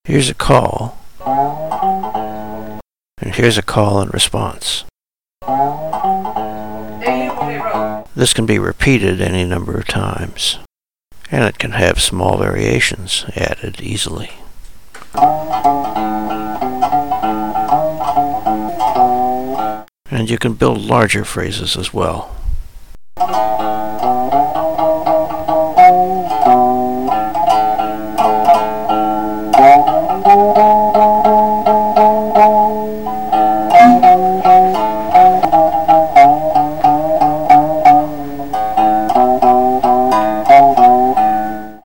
Here's a call, and here's a call and response. This can be repeated any number of times, and it can have small variations added easily. And you can build larger phrases as well.